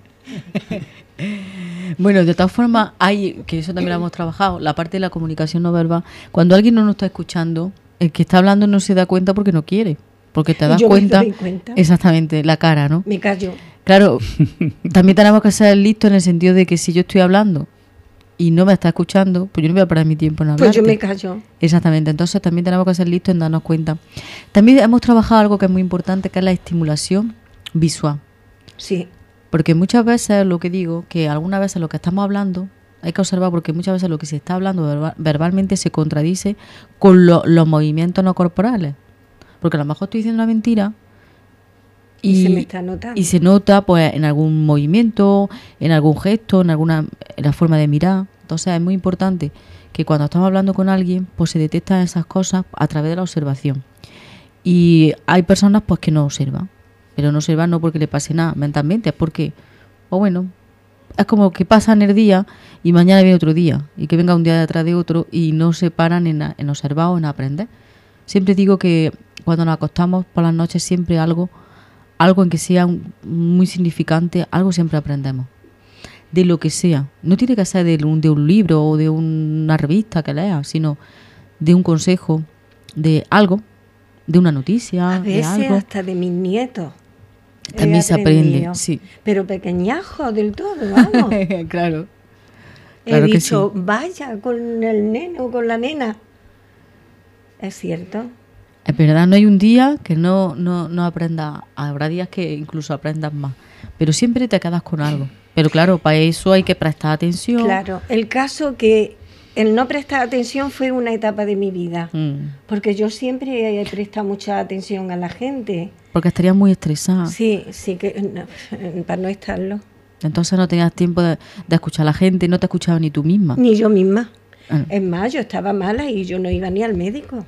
Bueno, de todas formas, hay, que eso también lo hemos trabajado, la parte de la comunicación no verbal. Cuando alguien no nos está escuchando, el que está hablando no se da cuenta porque no quiere. Porque te das cuenta, exactamente, la cara, ¿no? Me callo. Claro, también tenemos que ser listos en el sentido de que si yo estoy hablando y no me está escuchando, pues yo no voy a perder mi tiempo en hablar. Pues yo me callo. Exactamente, entonces también tenemos que ser listos en darnos cuenta. También hemos trabajado algo que es muy importante, que es la estimulación visual. Sí. Porque muchas veces, lo que digo, que algunas veces lo que estamos hablando, hay que observar porque muchas veces lo que se está hablando verbalmente se contradice con los movimientos no corporales. Porque a lo mejor estoy diciendo una mentira y se me está notando. Y se nota pues en algún movimiento, en algún gesto, en la forma de mirar. Entonces es muy importante que cuando estamos hablando con alguien, pues se detectan esas cosas a través de la observación. Y hay personas pues que no observan, pero no observan no porque le pase nada mentalmente, es porque, o bueno, es como que pasan el día y mañana viene otro día, y que venga un día detrás de otro y no se paran en observar o en aprender. Siempre digo que cuando nos acostamos por las noches siempre algo en que sea muy significante, algo siempre aprendemos. De lo que sea. No tiene que ser de un libro o de una revista que leas, sino de un consejo, de algo, de una noticia, a veces de algo. Hasta de mis nietos. También se aprende, sí. Pero pequeñajos del todo, vamos. Claro. He dicho, sí. Vaya con el neno o con la nena. Es cierto. Es verdad, no hay un día que no aprendas. Habrá días que incluso aprendas más. Pero siempre te quedas con algo. Pero claro, para eso hay que prestar atención. Claro, el caso que el no prestar atención fue una etapa de mi vida. Porque yo siempre he prestado mucha atención a la gente. Porque estarías muy estresada. Sí, que para no estarlo. Entonces no tenías tiempo de escuchar a la gente, no te escuchabas ni tú misma. Ni yo misma. Es más, yo estaba mala y yo no iba ni al médico.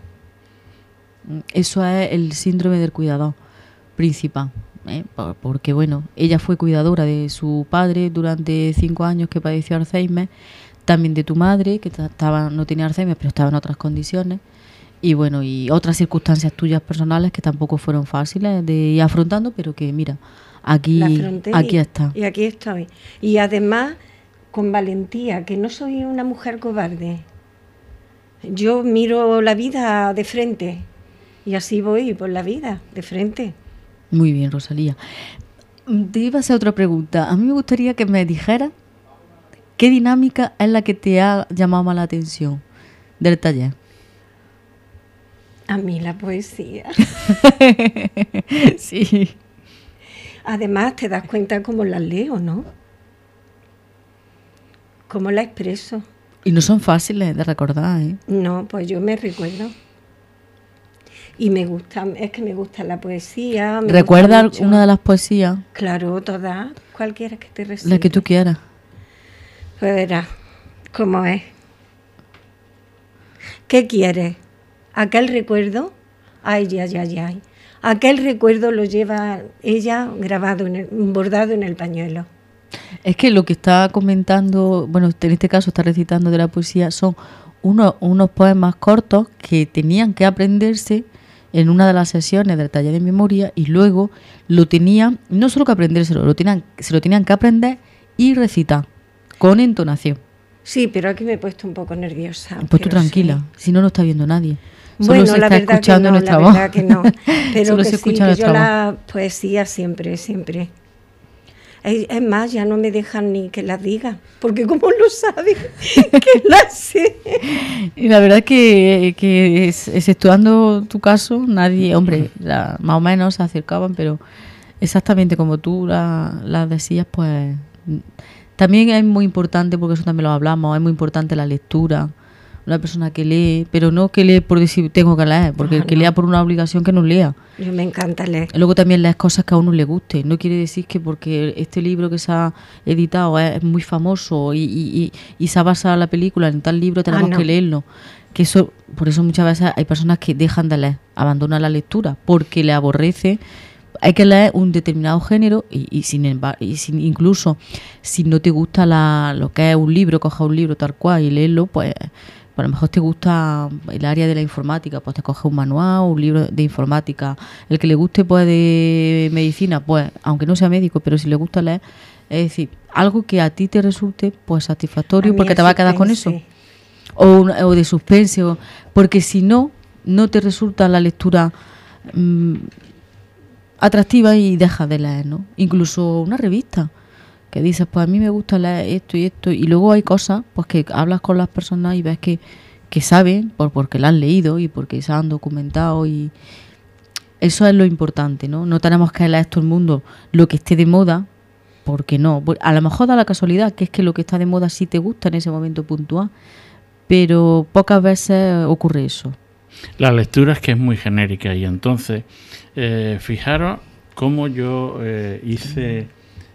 Eso es el síndrome del cuidador principal, porque bueno, ella fue cuidadora de su padre durante 5 años que padeció Alzheimer, también de tu madre que no tenía Alzheimer pero estaba en otras condiciones, y bueno, y otras circunstancias tuyas personales que tampoco fueron fáciles de ir afrontando, pero que mira, aquí está. Y aquí estoy. Y además con valentía, que no soy una mujer cobarde. Yo miro la vida de frente. Y así voy por la vida, de frente. Muy bien, Rosalía. Te iba a hacer otra pregunta. A mí me gustaría que me dijeras qué dinámica es la que te ha llamado más la atención del taller. A mí la poesía. Sí. Además te das cuenta cómo la leo, ¿no? Cómo la expreso. Y no son fáciles de recordar, ¿eh? No, pues yo me recuerdo. Y me gusta, es que me gusta la poesía. ¿Recuerdas una de las poesías? Claro, todas. Cualquiera que te resulte. La que tú quieras. Pues verás cómo es. ¿Qué quieres? ¿Aquel recuerdo? Ay, ay. Aquel recuerdo lo lleva ella grabado, bordado en el pañuelo. Es que lo que está comentando, bueno, en este caso está recitando de la poesía, son unos poemas cortos que tenían que aprenderse en una de las sesiones del taller de memoria y luego lo tenían, no solo que aprendérselo, se lo tenían que aprender y recitar con entonación. Sí, pero aquí me he puesto un poco nerviosa. Pues tú tranquila, sí. Si no, no está viendo nadie. Solo bueno, se la está verdad escuchando que no, nuestra la voz. verdad que no. Pero Solo que se sí, escucha que nuestra yo voz. la poesía siempre. Es más, ya no me dejan ni que las diga, porque como lo saben, que las sé. Y la verdad que exceptuando tu caso, nadie, hombre, más o menos se acercaban, pero exactamente como tú las decías, pues también es muy importante, porque eso también lo hablamos, es muy importante la lectura. Una persona que lee, pero no que lee por decir tengo que leer, porque el que lea por una obligación que no lea. Yo me encanta leer. Luego también lees cosas que a uno le guste. No quiere decir que porque este libro que se ha editado es muy famoso y se ha basado la película en tal libro, tenemos que leerlo. Que eso, por eso muchas veces hay personas que dejan de leer, abandonan la lectura, porque le aborrece. Hay que leer un determinado género y incluso si no te gusta lo que es un libro, coja un libro tal cual y léelo, pues a lo mejor te gusta el área de la informática, pues te coges un manual, un libro de informática. El que le guste pues de medicina, pues aunque no sea médico, pero si le gusta leer, es decir, algo que a ti te resulte pues satisfactorio porque te va a quedar con eso. O de suspense, porque si no te resulta la lectura atractiva y dejas de leer, ¿no? Incluso una revista que dices, pues a mí me gusta leer esto y esto, y luego hay cosas pues que hablas con las personas y ves que saben porque la han leído y porque se han documentado, y eso es lo importante, ¿no? No tenemos que leer todo el mundo lo que esté de moda, porque no, a lo mejor da la casualidad que es que lo que está de moda sí te gusta en ese momento puntual, pero pocas veces ocurre eso. La lectura es que es muy genérica, y entonces fijaros cómo yo hice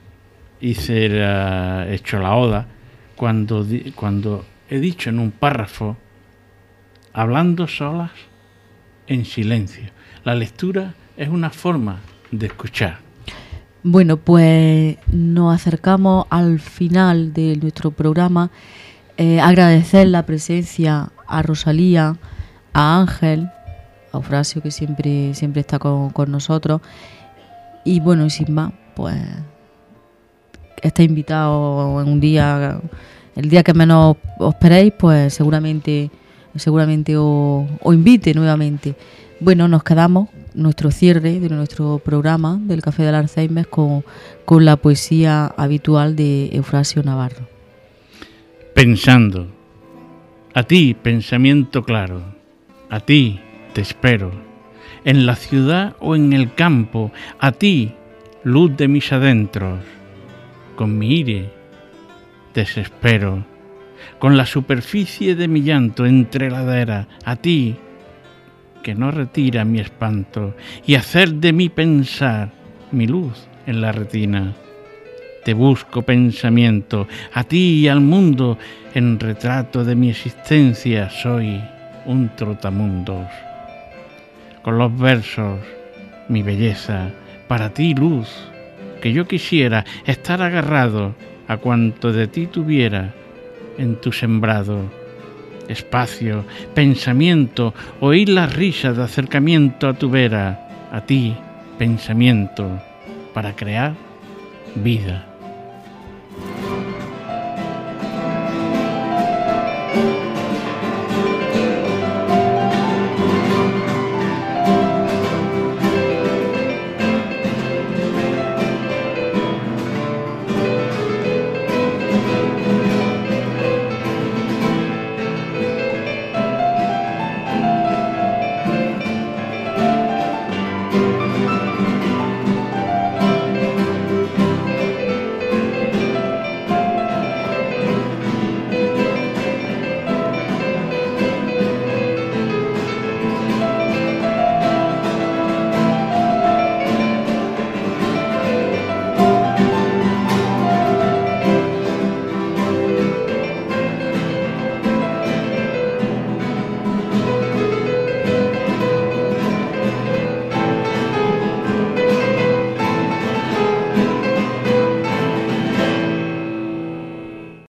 hecho la oda cuando he dicho en un párrafo hablando solas en silencio. La lectura es una forma de escuchar. Bueno, pues nos acercamos al final de nuestro programa. Agradecer la presencia a Rosalía, a Ángel, a Eufrasio, que siempre está con nosotros, y bueno, y sin más, pues está invitado en un día, el día que menos os esperéis, pues seguramente os invite nuevamente. Bueno, nos quedamos, nuestro cierre de nuestro programa del Café del Alzheimer con la poesía habitual de Eufrasio Navarro. Pensando, a ti pensamiento claro, a ti te espero, en la ciudad o en el campo, a ti luz de mis adentros, con mi ire desespero, con la superficie de mi llanto entre ladera, a ti que no retira mi espanto, y hacer de mí pensar mi luz en la retina. Te busco pensamiento, a ti y al mundo, en retrato de mi existencia soy un trotamundos. Con los versos, mi belleza, para ti luz, que yo quisiera estar agarrado a cuanto de ti tuviera en tu sembrado. Espacio, pensamiento, oír las risas de acercamiento a tu vera, a ti, pensamiento, para crear vida.